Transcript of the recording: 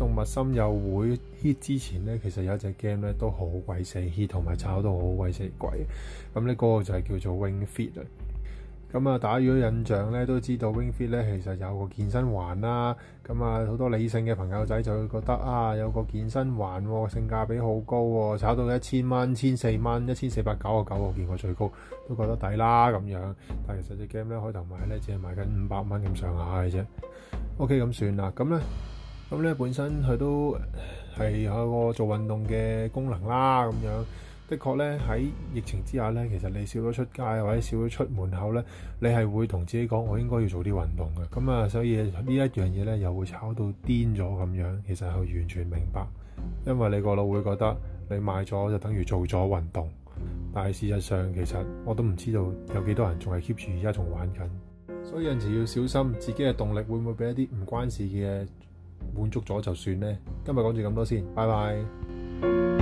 動物森友會 hit 之前咧，其實有一隻 game 咧都好鬼死 hit，同埋炒到好鬼死貴。咁咧嗰個就係叫做 Ring Fit 啊。咁啊，大家如果印象咧都知道 Ring Fit 咧其實有個健身環啦。咁啊，好多理性嘅朋友仔就會覺得啊，有個健身環喎，性價比好高喎，炒到1000蚊、1400蚊、1499，我見過最高，都覺得抵啦咁樣。但係其實隻 game 咧開頭買咧只係賣緊500蚊咁上下嘅啫。OK， 咁算啦。咁咧本身佢都係有個做運動嘅功能啦，咁樣。的確咧喺疫情之下咧，其實你少咗出街或者少咗出門口咧，你係會同自己講我應該要做啲運動嘅。咁啊，所以呢一樣嘢咧又會炒到癲咗咁樣。其實係完全明白，因為你個腦會覺得你買咗就等於做咗運動，但係事實上其實我都唔知道有幾多人仲係 keep 住而家仲玩緊。所以有陣時要小心自己嘅動力會唔會俾一啲唔關事嘅滿足咗就算呢。今日講住咁多先，拜拜。